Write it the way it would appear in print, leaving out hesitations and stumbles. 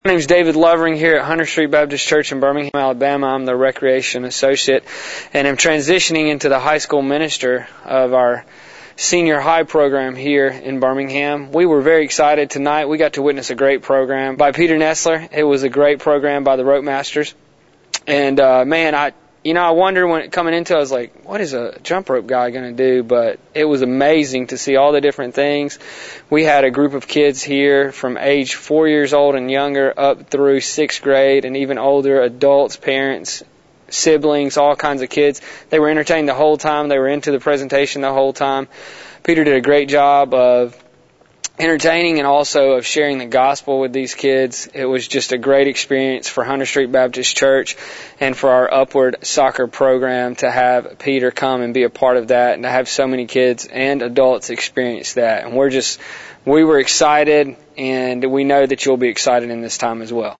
My name is David Lovering here at Hunter Street Baptist Church in Birmingham, Alabama. I'm the recreation associate, and I'm transitioning into the high school minister of our senior high program here in Birmingham. We were very excited tonight. We got to witness a great program by Peter Nessler. It was a great program by the Rope Masters. And I wondered when coming into it, I was like, what is a jump rope guy going to do? But it was amazing to see all the different things. We had a group of kids here from age 4 years old and younger up through 6th grade and even older, adults, parents, siblings, all kinds of kids. They were entertained the whole time. They were into the presentation the whole time. Peter did a great job of entertaining and also of sharing the gospel with these kids. It was just a great experience for Hunter Street Baptist Church and for our Upward soccer program to have Peter come and be a part of that and to have so many kids and adults experience that. And we were excited, and we know that you'll be excited in this time as well.